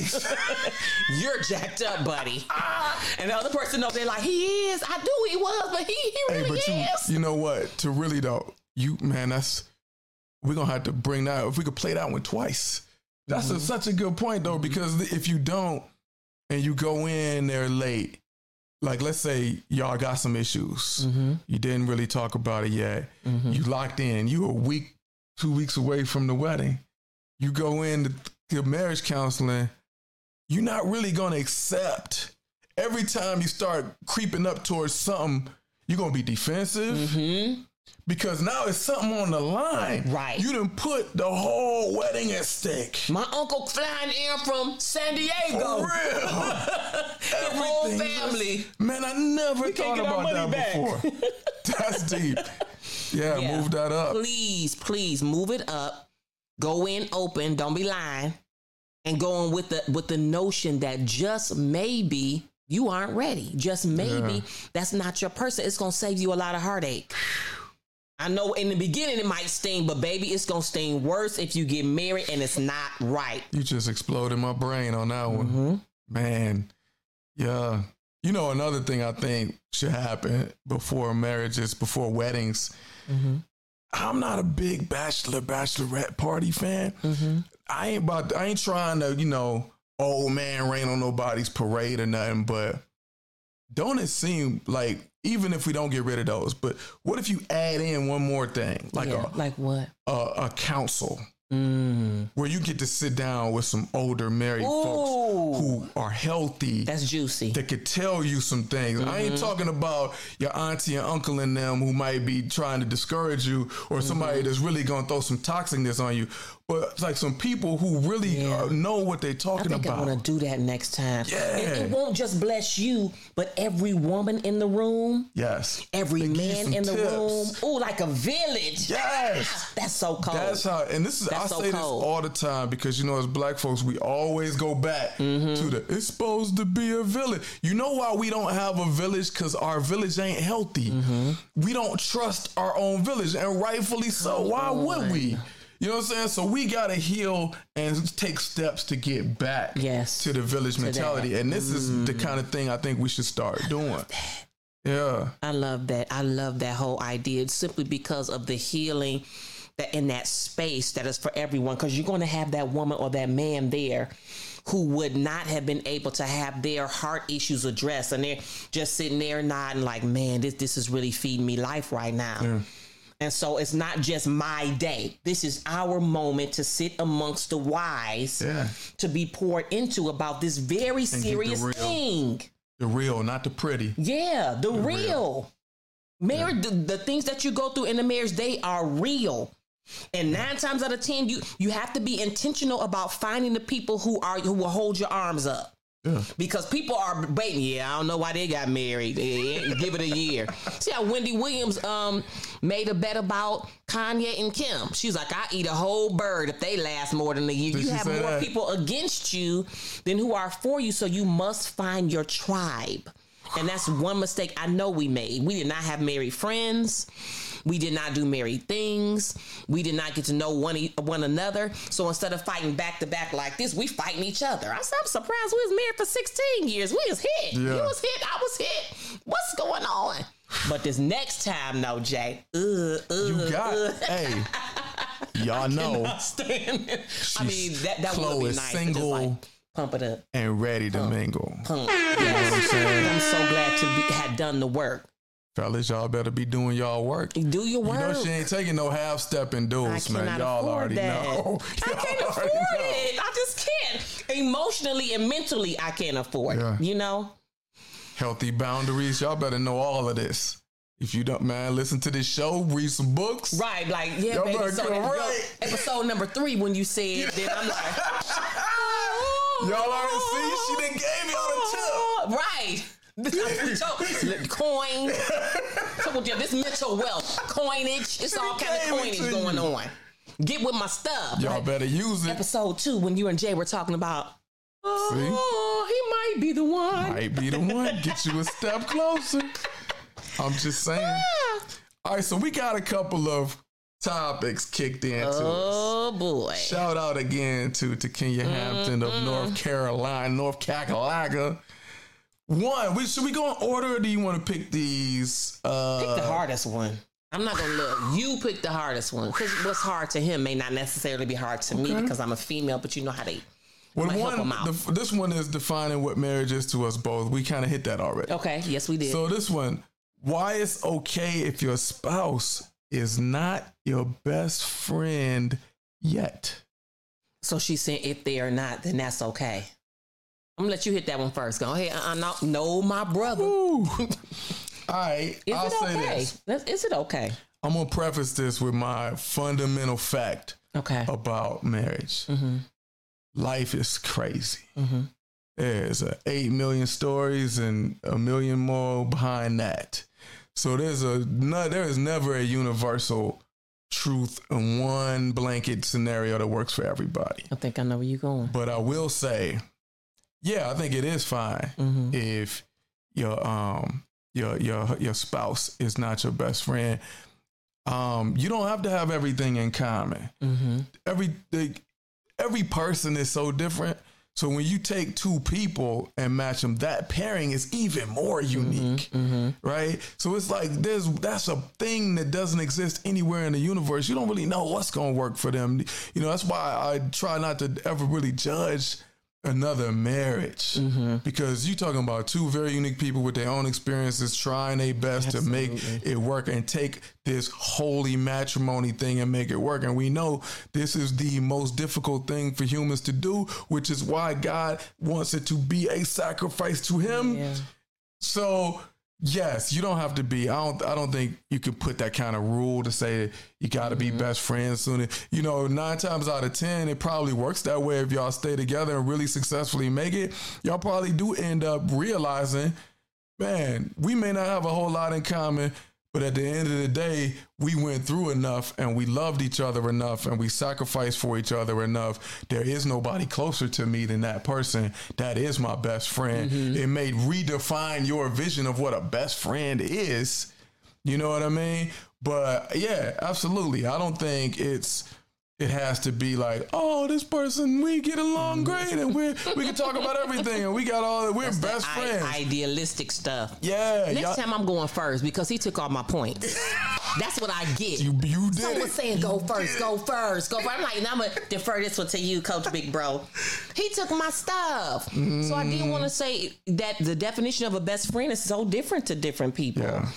You're jacked up, buddy. And the other person knows, they're like, he is. I knew he was, but he really is. You know what? To really though, we're gonna have to bring that. If we could play that one twice. That's such a good point though, because if you don't and you go in there late, like let's say y'all got some issues, you didn't really talk about it yet. You locked in. You a week, 2 weeks away from the wedding. you go into marriage counseling, you're not really going to accept. Every time you start creeping up towards something, you're going to be defensive. Mm-hmm. Because now it's something on the line. Right. You done put the whole wedding at stake. My uncle flying in from San Diego. For real. His whole family. Man, I never thought about that before. That's deep. Yeah, move that up. Please move it up. Go in open. Don't be lying. And go in with the notion that just maybe you aren't ready. Just maybe that's not your person. It's going to save you a lot of heartache. I know in the beginning it might sting, but baby, it's going to sting worse if you get married and it's not right. You just exploded my brain on that one. Mm-hmm. Man, yeah. You know, another thing I think should happen before marriages, before weddings, I'm not a big bachelorette party fan. Mm-hmm. I ain't trying to, old man rain on nobody's parade or nothing, but don't it seem like, even if we don't get rid of those, but what if you add in one more thing? Like what? A council. Where you get to sit down with some older married folks who are healthy. That's juicy. That could tell you some things. I ain't talking about your auntie and uncle and them who might be trying to discourage you, or somebody that's really going to throw some toxicness on you. But it's like some people who really know what they're talking about. I want to do that next time. Yeah. It won't just bless you, but every woman in the room. Yes. Every man in the room. Oh, like a village. Yes. That's so cold. That's how, and this is, I say this all the time because, as black folks, we always go back to it's supposed to be a village. You know why we don't have a village? Because our village ain't healthy. We don't trust our own village, and rightfully so. Why would we? You know what I'm saying? So we got to heal and take steps to get back to the village mentality. That. And this is the kind of thing I think we should start doing. Yeah. I love that. I love that whole idea simply because of the healing that in that space that is for everyone. Because you're going to have that woman or that man there who would not have been able to have their heart issues addressed. And they're just sitting there nodding like, man, this is really feeding me life right now. Yeah. And so it's not just my day. This is our moment to sit amongst the wise to be poured into about this very serious thing. The real, not the pretty. Yeah, the real. Marriage, the things that you go through in the marriage, they are real. And 9 times out of 10, you have to be intentional about finding the people who will hold your arms up. Yeah. Because people are waiting. I don't know why they got married. Give it a year. See how Wendy Williams made a bet about Kanye and Kim. She's like, I eat a whole bird if they last more than a year. You have more people against you than who are for you. So you must find your tribe. And that's one mistake I know we made. We did not have married friends. We did not do married things. We did not get to know one another. So instead of fighting back to back like this, we fighting each other. I'm surprised we was married for 16 years. We was hit. Yeah. You was hit. I was hit. What's going on? But this next time, no, Jay. You got hey. Y'all know. I mean, that would be nice. Single. Pump it up. And ready to mingle. Pump. Yes. You know what I'm saying? I'm so glad to have done the work. Fellas, y'all better be doing y'all work. Do your work. You know she ain't taking no half-stepping duels, man. Y'all already know. I can't afford it. I just can't. Emotionally and mentally, I can't afford it, Healthy boundaries. Y'all better know all of this. If you don't, man, listen to this show, read some books. Right, like, yeah, y'all baby. So episode number 3, when you said that, I'm like... Y'all already see? She done gave y'all the tip. Right. Coin. This mental wealth. Coinage. It's all kind of coinage going on. Get with my stuff. Y'all better use it. Episode 2, when you and Jay were talking about, he might be the one. Might be the one. Get you a step closer. I'm just saying. All right, so we got a couple of topics kicked into us. Oh boy. Shout out again to Kenya Hampton of North Carolina. One, should we go in order, or do you want to pick these? Pick the hardest one. I'm not going to look. You pick the hardest one. Because what's hard to him may not necessarily be hard to me because I'm a female, but you know how they help them out. This one is defining what marriage is to us both. We kind of hit that already. Okay, yes we did. So this one, why it's okay if your spouse is not your best friend yet? So she's saying if they are not, then that's okay. I'm gonna let you hit that one first. Go ahead. No, my brother. All right. I'll say this. Is it okay? I'm gonna preface this with my fundamental fact about marriage. Mm-hmm. Life is crazy. Mm-hmm. There's 8 million stories and 1 million more behind that. So there is never a universal truth in one blanket scenario that works for everybody. I think I know where you're going. But I will say, I think it is fine if your spouse is not your best friend. You don't have to have everything in common. Mm-hmm. Every person is so different. So when you take two people and match them, that pairing is even more unique, right? So it's like that's a thing that doesn't exist anywhere in the universe. You don't really know what's going to work for them. You know, that's why I try not to ever really judge another marriage, because you're talking about two very unique people with their own experiences trying their best to make it work and take this holy matrimony thing and make it work. And we know this is the most difficult thing for humans to do, which is why God wants it to be a sacrifice to him. Yeah. So yes, you don't have to be. I don't think you can put that kind of rule to say you got to be best friends soon. 9 times out of 10, it probably works that way. If y'all stay together and really successfully make it, y'all probably do end up realizing, man, we may not have a whole lot in common, but at the end of the day, we went through enough and we loved each other enough and we sacrificed for each other enough. There is nobody closer to me than that person. That is my best friend. It may redefine your vision of what a best friend is. You know what I mean? But yeah, absolutely. I don't think it has to be like, oh, this person, we get along great and we can talk about everything and we're best friends. Idealistic stuff. Yeah. Next time I'm going first because he took all my points. That's what I get. You did. Someone saying go first. I'm like, now I'm going to defer this one to you, Coach Big Bro. He took my stuff. So I did want to say that the definition of a best friend is so different to different people. Yeah.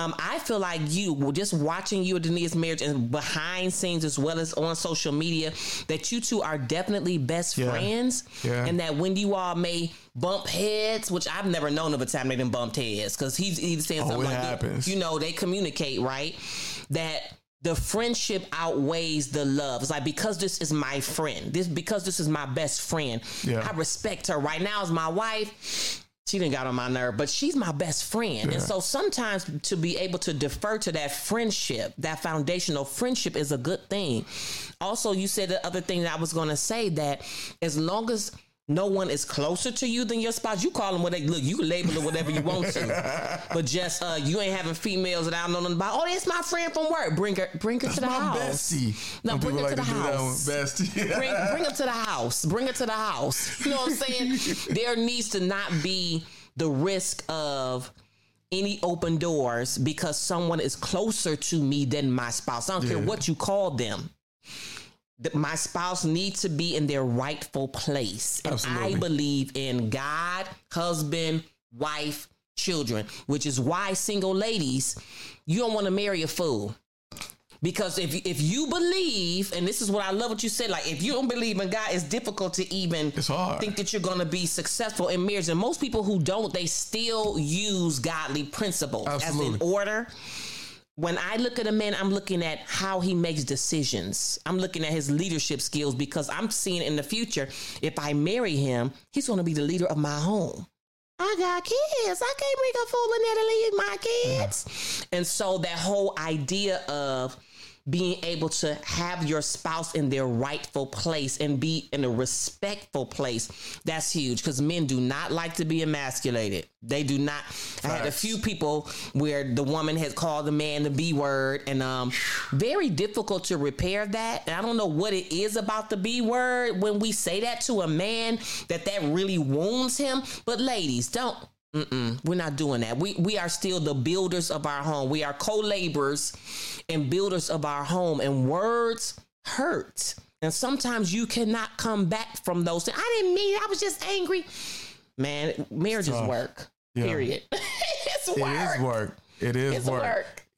I feel like you, just watching you and Denise's marriage and behind scenes as well as on social media, that you two are definitely best friends. Yeah. And that when you all may bump heads, which I've never known of a time they didn't bump heads, because he's saying something like happens. They communicate, right? That the friendship outweighs the love. It's like, because this is my friend, because this is my best friend, I respect her. Right now as my wife, she didn't got on my nerve, but she's my best friend. Yeah. And so sometimes to be able to defer to that friendship, that foundational friendship, is a good thing. Also, you said the other thing that I was going to say, that as long as no one is closer to you than your spouse, you call them what they look. You can label it whatever you want to, but just you ain't having females that I don't know nothing about. Oh, that's my friend from work. Bring her to the house. Bestie. No, bring her to the house. Bestie. bring her to the house. Bring her to the house. You know what I'm saying? There needs to not be the risk of any open doors because someone is closer to me than my spouse. I don't care what you call them. My spouse needs to be in their rightful place. And I believe in God, husband, wife, children, which is why, single ladies, you don't want to marry a fool. Because if you believe, and this is what I love what you said, like, if you don't believe in God, it's difficult to even think that you're going to be successful in marriage. And most people who don't, they still use godly principles as in order. When I look at a man, I'm looking at how he makes decisions. I'm looking at his leadership skills, because I'm seeing in the future, if I marry him, he's going to be the leader of my home. I got kids. I can't bring a fool in there to lead my kids. And so that whole idea of being able to have your spouse in their rightful place and be in a respectful place, that's huge, because men do not like to be emasculated. They do not. Facts. I had a few people where the woman has called the man the B word, and very difficult to repair that. And I don't know what it is about the B word when we say that to a man that really wounds him. But ladies, don't. We're not doing that. We are still the builders of our home. We are co-laborers and builders of our home, and words hurt. And sometimes you cannot come back from those things. I didn't mean it. I was just angry. Man, marriage is work. Yeah. Period. It's work. It is work. It is work.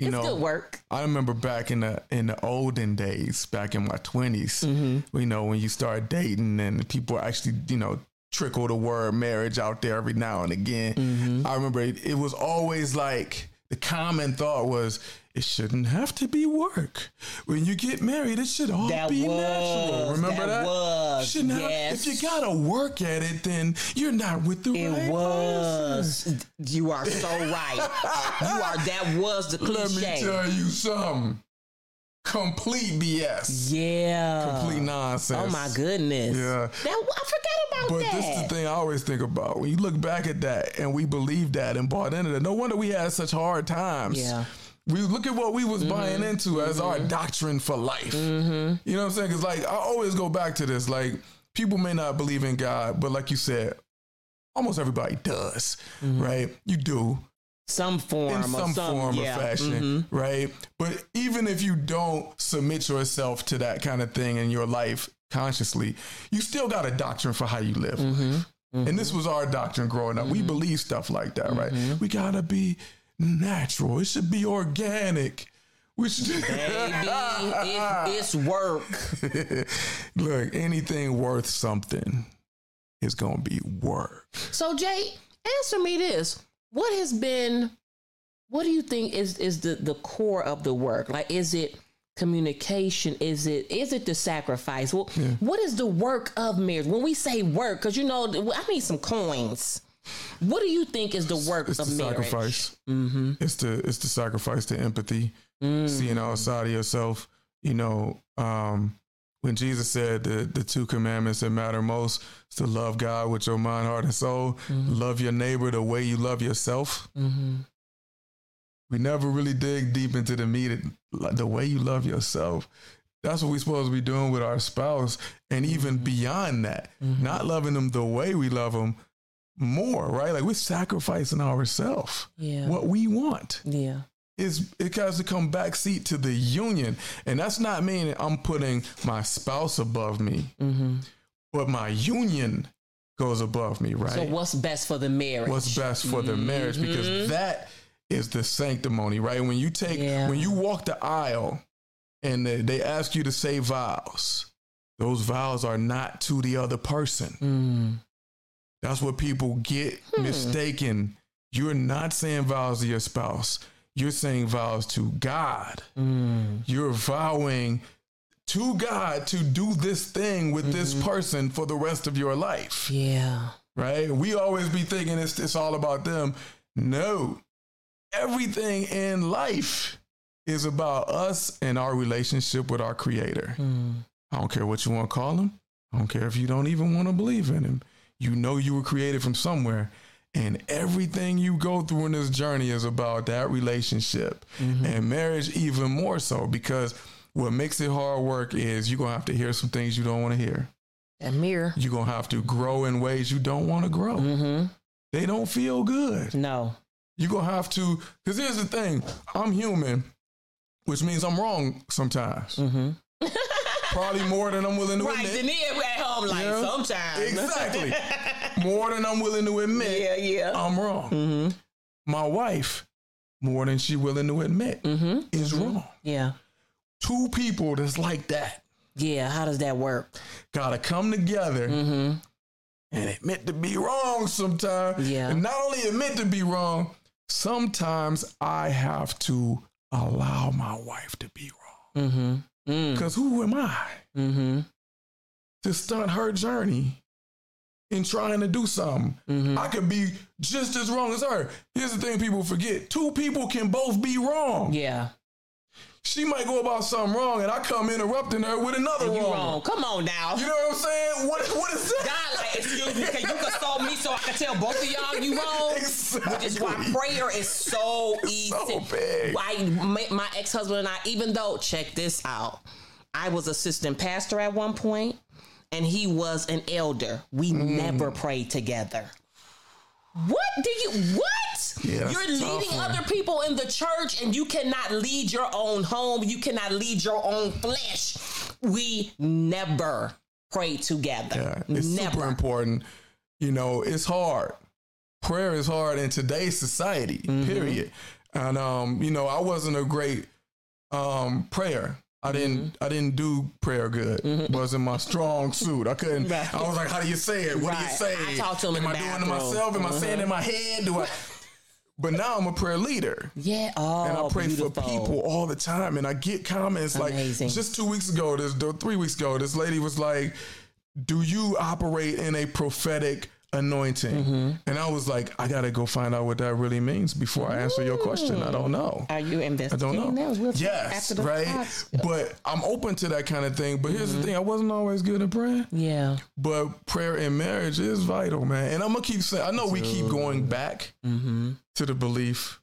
It's good work. I remember back in the olden days, back in my 20s, you know, when you start dating and people actually, you know, trickle the word marriage out there every now and again. I remember it was always like the common thought was it shouldn't have to be work. When you get married, it should all be natural. Remember that? Shouldn't have, if you gotta work at it, then you're not with the right person. You are so right. That was the cliche. Let me tell you something. Complete BS. Yeah. Complete nonsense. Oh my goodness. Yeah. I forgot about that. But this is the thing I always think about. When you look back at that and we believe that and bought into that, no wonder we had such hard times. Yeah. We look at what we was buying into as our doctrine for life. You know what I'm saying? Because like I always go back to this. Like people may not believe in God, but like you said, almost everybody does, right? You do. Some form in some form or fashion, right? But even if you don't submit yourself to that kind of thing in your life consciously, you still got a doctrine for how you live. And this was our doctrine growing up. We believe stuff like that, right? We gotta be natural. It should be organic. We should. Baby, it's work. Look, anything worth something is gonna be work. So Jay, answer me this. What do you think is the core of the work? Like, is it communication? Is it the sacrifice? Well, what is the work of marriage? When we say work, because you know, I need some coins. What do you think is the work of marriage? Sacrifice. It's the sacrifice, the empathy, seeing outside of yourself. You know, when Jesus said the two commandments that matter most is to love God with your mind, heart, and soul, love your neighbor the way you love yourself. We never really dig deep into the meat, the way you love yourself. That's what we're supposed to be doing with our spouse. And even beyond that, not loving them the way we love them more, right? Like we're sacrificing ourselves, what we want. Yeah. It has to come backseat to the union. And that's not meaning I'm putting my spouse above me, but my union goes above me, right? So what's best for the marriage? What's best for the marriage? Because that is the sanctimony, right? When you when you walk the aisle and they ask you to say vows, those vows are not to the other person. That's what people get mistaken. You're not saying vows to your spouse. You're saying vows to God. You're vowing to God to do this thing with this person for the rest of your life. Yeah. Right? We always be thinking it's all about them. No. Everything in life is about us and our relationship with our Creator. I don't care what you want to call him. I don't care if you don't even want to believe in him. You know you were created from somewhere. And everything you go through in this journey is about that relationship. And marriage even more so, because what makes it hard work is you're going to have to hear some things you don't want to hear. And mirror. You're going to have to grow in ways you don't want to grow. They don't feel good. No. You're going to have to, because here's the thing. I'm human, which means I'm wrong sometimes. Probably more than I'm willing to admit. Right, then at home like sometimes. Exactly. More than I'm willing to admit, I'm wrong. My wife, more than she's willing to admit, is wrong. Yeah. Two people that's like that. Yeah, how does that work? Gotta come together and admit to be wrong sometimes. Yeah. And not only admit to be wrong, sometimes I have to allow my wife to be wrong. Because who am I to stunt her journey in trying to do something? I could be just as wrong as her. Here's the thing people forget. Two people can both be wrong. Yeah. She might go about something wrong and I come interrupting her with another wrong. Come on now. You know what I'm saying? What is that? God, like, excuse me, can you console me so I can tell both of y'all you wrong? Exactly. Which is why prayer is so easy. So big. My ex-husband and I, even though, check this out, I was assistant pastor at one point and he was an elder. We never prayed together. What? Yeah, you're leading other people in the church and you cannot lead your own home. You cannot lead your own flesh. We never prayed together. Yeah, it's super important. You know, it's hard. Prayer is hard in today's society, period. And I wasn't a great prayer. I didn't do prayer good. Wasn't my strong suit. I couldn't. Right. I was like, how do you say it? What do you say? I talk to him in the bathroom. Am I doing it myself? Am I saying it in my head? Do I? But now I'm a prayer leader. Yeah. And I pray for people all the time. And I get comments Amazing. Like just 2 weeks ago, 3 weeks ago, this lady was like, do you operate in a prophetic anointing? And I was like, I got to go find out what that really means before I answer your question. I don't know. Are you investigating? I don't know. We'll yes, right? Podcast. But I'm open to that kind of thing. But here's the thing. I wasn't always good at praying. Yeah. But prayer in marriage is vital, man. And I'm going to keep saying, I know we keep going back to the belief.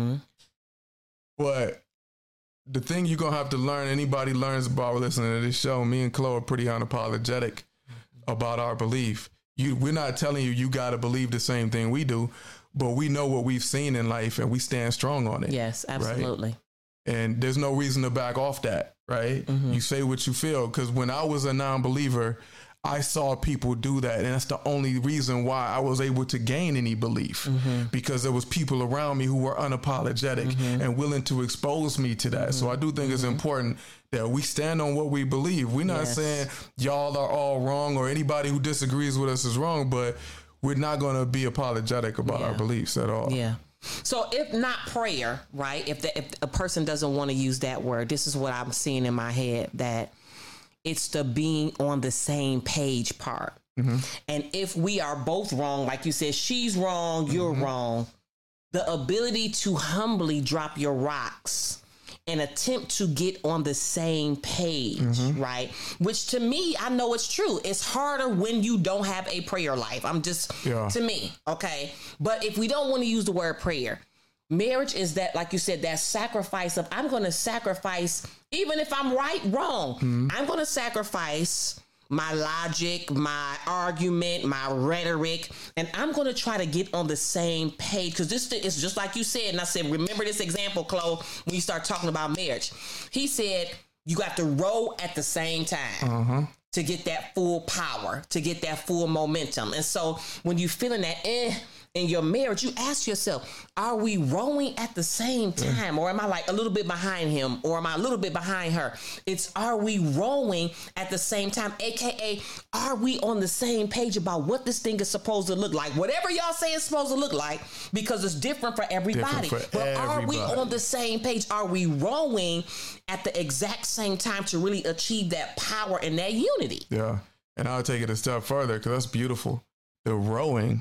But the thing you're going to have to learn, anybody learns about listening to this show, me and Chloe are pretty unapologetic about our belief. We're not telling you got to believe the same thing we do, but we know what we've seen in life and we stand strong on it. Yes, absolutely. Right? And there's no reason to back off that, right? You say what you feel. Because when I was a non-believer, I saw people do that. And that's the only reason why I was able to gain any belief, because there was people around me who were unapologetic and willing to expose me to that. So I do think it's important that we stand on what we believe. We're not saying y'all are all wrong or anybody who disagrees with us is wrong, but we're not going to be apologetic about our beliefs at all. Yeah. So if not prayer, right? If a person doesn't want to use that word, this is what I'm seeing in my head, that it's the being on the same page part. And if we are both wrong, like you said, she's wrong, you're wrong, the ability to humbly drop your rocks and attempt to get on the same page, right? Which to me, I know it's true. It's harder when you don't have a prayer life. I'm just, to me, okay? But if we don't want to use the word prayer, marriage is that, like you said, that sacrifice of, I'm going to sacrifice, even if I'm right, wrong, I'm going to sacrifice my logic, my argument, my rhetoric, and I'm going to try to get on the same page. Because this is just like you said, and I said, remember this example, Chloe, when you start talking about marriage. He said, you got to row at the same time to get that full power, to get that full momentum. And so when you feeling that in your marriage, you ask yourself, are we rowing at the same time? Or am I like a little bit behind him? Or am I a little bit behind her? It's, are we rowing at the same time? AKA, are we on the same page about what this thing is supposed to look like? Whatever y'all say it's supposed to look like, because it's different for everybody. Are we on the same page? Are we rowing at the exact same time to really achieve that power and that unity? Yeah. And I'll take it a step further, because that's beautiful. The rowing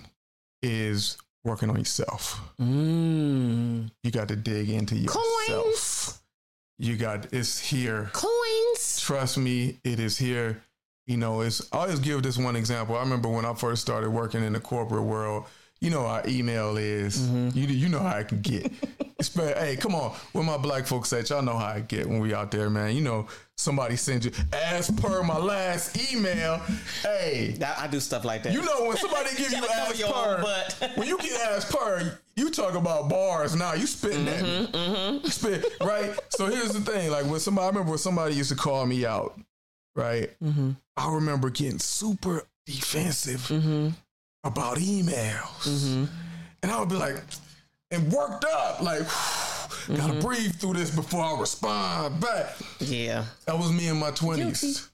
is working on yourself. You got to dig into yourself. Coins. It's here. Coins. Trust me, it is here. I always give this one example. I remember when I first started working in the corporate world, how email is. You know how I can get. Hey, come on. Where my black folks at? Y'all know how I get when we out there, man. Somebody sends you, as per my last email. Hey. I do stuff like that. When somebody gives you as per, when you get as per, you talk about bars now. You spitting at me. Spit, right? So here's the thing. Like I remember when somebody used to call me out, right? I remember getting super defensive about emails. And I would be like, and worked up, like, gotta breathe through this before I respond back. Yeah. That was me in my 20s.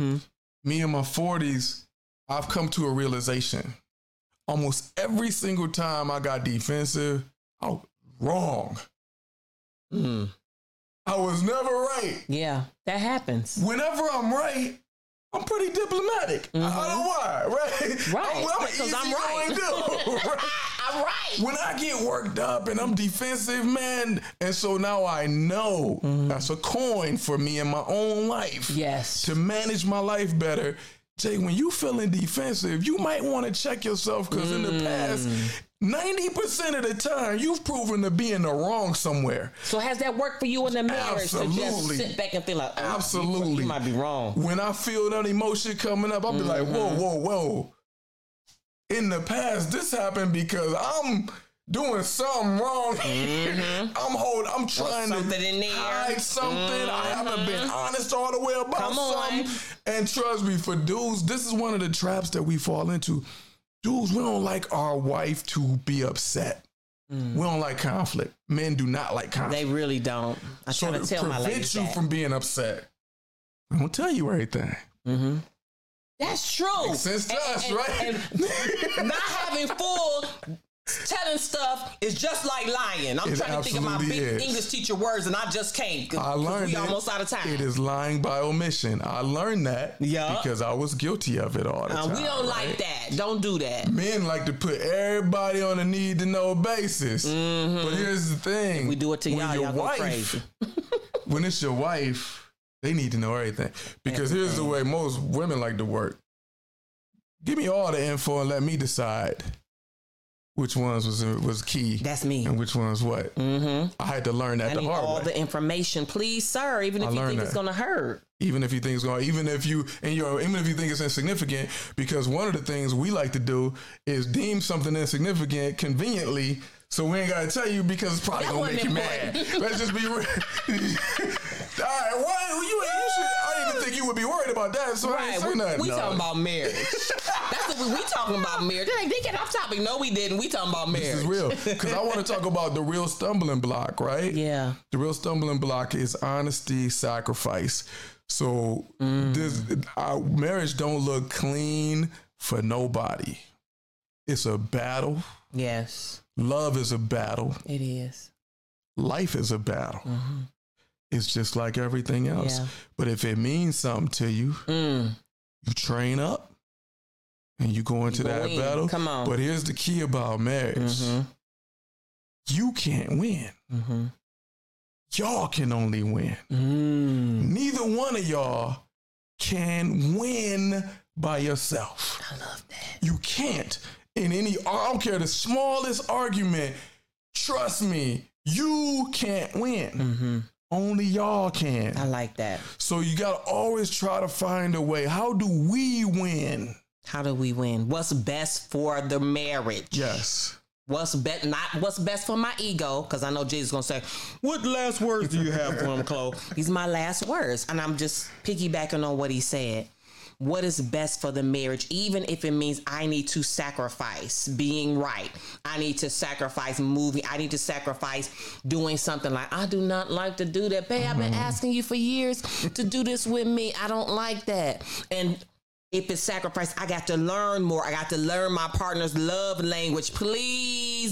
Me in my 40s, I've come to a realization. Almost every single time I got defensive, I was wrong. I was never right. Yeah, that happens. Whenever I'm right, I'm pretty diplomatic. I don't know why, right? Right. I'm an easygoing dude. Right? I'm right. When I get worked up and I'm defensive, man, and so now I know that's a coin for me in my own life. Yes. To manage my life better. Jay, when you feeling defensive, you might want to check yourself, because in the past, 90% of the time, you've proven to be in the wrong somewhere. So has that worked for you in the marriage? Absolutely. To just sit back and feel like, absolutely, you might be wrong. When I feel that emotion coming up, I'll be like, whoa. In the past, this happened because I'm doing something wrong here. I'm trying to hide something. I haven't been honest all the way about something. And trust me, for dudes, this is one of the traps that we fall into. Dudes, we don't like our wife to be upset. We don't like conflict. Men do not like conflict. They really don't. I try to tell my ladies that. To prevent you from being upset, I'm going to tell you everything. Mm-hmm. That's true. Makes sense to us, right? And not having full telling stuff is just like lying. I'm trying to think of my big English teacher words, and I just can't. I learned we almost out of time. It is lying by omission. I learned that because I was guilty of it all the time. We don't like that. Don't do that. Men like to put everybody on a need to know basis. Mm-hmm. But here's the thing: if we do it to y'all go crazy. When it's your wife, they need to know everything. Because here's the way most women like to work: give me all the info and let me decide which ones was key. That's me. And which one's what. Mm-hmm. I had to learn that the hard way. All the information, please, sir. Even if you think it's going to hurt. Even if you think it's going, even if you think it's insignificant, because one of the things we like to do is deem something insignificant conveniently, so we ain't got to tell you because it's probably going to make you mad. Let's just be real. All right, I didn't even think you would be worried about that, so I ain't say nothing. We talking about marriage. That's what we talking about marriage. They get off topic. No, we didn't. We talking about marriage. This is real. Because I want to talk about the real stumbling block, right? Yeah. The real stumbling block is honesty, sacrifice. So our marriage don't look clean for nobody. It's a battle. Yes. Love is a battle. It is. Life is a battle. Mm-hmm. It's just like everything else. Yeah. But if it means something to you, you train up and you go into that battle. Come on. But here's the key about marriage. Mm-hmm. You can't win. Mm-hmm. Y'all can only win. Neither one of y'all can win by yourself. I love that. You can't. In I don't care the smallest argument, trust me, you can't win. Mm-hmm. Only y'all can. I like that. So you got to always try to find a way. How do we win? How do we win? What's best for the marriage? Yes. What's best for my ego? Because I know Jesus is going to say, what last words do you have for him, Chloe? These are my last words. And I'm just piggybacking on what he said. What is best for the marriage, even if it means I need to sacrifice being right. I need to sacrifice moving. I need to sacrifice doing something like, I do not like to do that. Babe, I've been asking you for years to do this with me. I don't like that. And if it's sacrifice, I got to learn more. I got to learn my partner's love language. Please,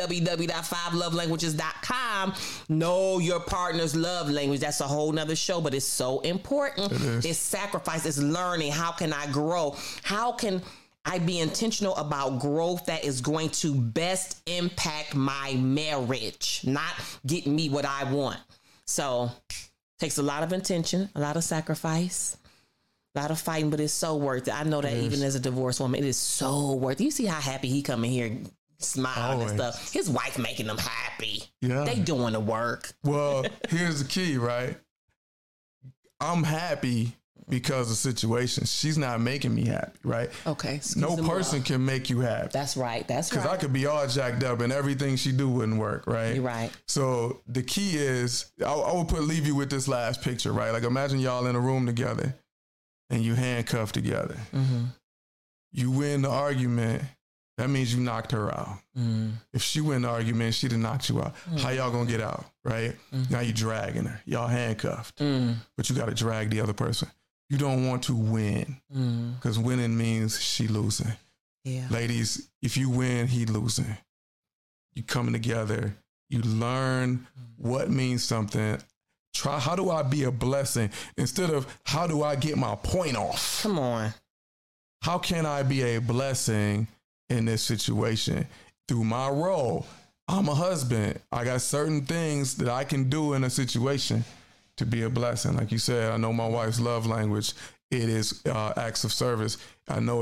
www.5lovelanguages.com. Know your partner's love language. That's a whole nother show, but it's so important. It's sacrifice. It's learning. How can I grow? How can I be intentional about growth that is going to best impact my marriage, not get me what I want? So takes a lot of intention, a lot of sacrifice. A lot of fighting, but it's so worth it. I know that even as a divorced woman, it is so worth it. You see how happy he come in here smiling and stuff. His wife making him happy. Yeah. They doing the work. Well, here's the key, right? I'm happy because of situations. She's not making me happy, right? Okay. No person can make you happy. That's right. That's right. Because I could be all jacked up and everything she do wouldn't work, right? You're right. So the key is, I would leave you with this last picture, right? Like imagine y'all in a room together. And you handcuffed together. Mm-hmm. You win the argument, that means you knocked her out. Mm-hmm. If she win the argument, she'd have knocked you out. Mm-hmm. How y'all gonna get out, right? Mm-hmm. Now you dragging her. Y'all handcuffed. But you gotta drag the other person. You don't want to win. Because winning means she losing. Yeah. Ladies, if you win, he losing. You coming together, you learn what means something. Try, how do I be a blessing instead of how do I get my point off? Come on. How can I be a blessing in this situation? Through my role. I'm a husband. I got certain things that I can do in a situation to be a blessing. Like you said, I know my wife's love language. It is acts of service. I know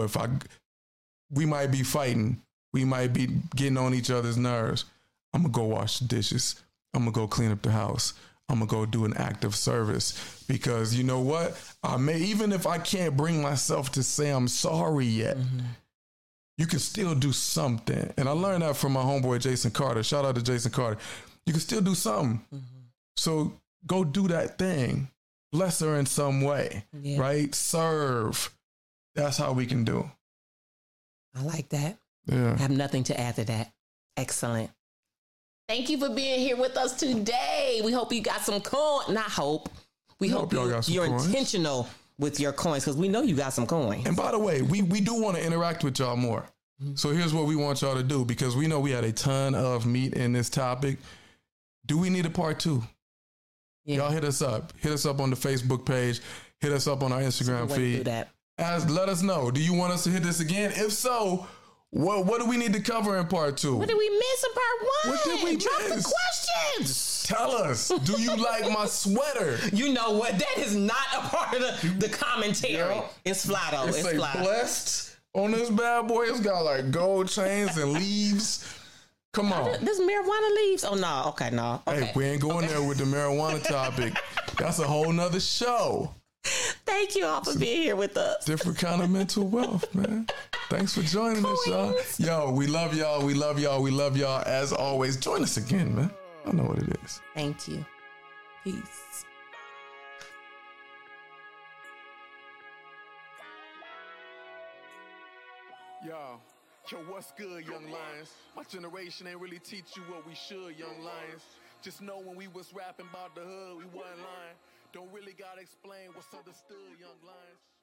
we might be fighting. We might be getting on each other's nerves. I'm going to go wash the dishes. I'm going to go clean up the house. I'm going to go do an act of service because you know what? Even if I can't bring myself to say I'm sorry yet, you can still do something. And I learned that from my homeboy, Jason Carter. Shout out to Jason Carter. You can still do something. So go do that thing. Bless her in some way, right? Serve. That's how we can do. I like that. Yeah. I have nothing to add to that. Excellent. Thank you for being here with us today. We hope you got some coin. Not hope. We hope y'all got some you're coins. intentional with your coins because we know you got some coins. And by the way, we do want to interact with y'all more. So here's what we want y'all to do, because we know we had a ton of meat in this topic. Do we need a part 2? Yeah. Y'all hit us up. Hit us up on the Facebook page. Hit us up on our Instagram feed. Let us know. Do you want us to hit this again? If so, what do we need to cover in part 2? What did we miss in part 1? What did we Drop miss? the questions. Tell us. Do you like my sweater? You know what? That is not a part of the commentary. Yeah. It's Flatto. It's flat. Blessed on this bad boy. It's got like gold chains and leaves. Come on. This marijuana leaves? Oh, no. Okay, no. Okay. Hey, we ain't going there with the marijuana topic. That's a whole nother show. Thank you all for being here with us. Different kind of mental wealth, man. Thanks for joining us, y'all. Yo, we love y'all. We love y'all. We love y'all. As always, join us again, man. I know what it is. Thank you. Peace. Yo, what's good, young lions? My generation ain't really teach you what we should, young lions. Just know when we was rapping about the hood, we wasn't lying. Don't really gotta explain what's understood, young lions.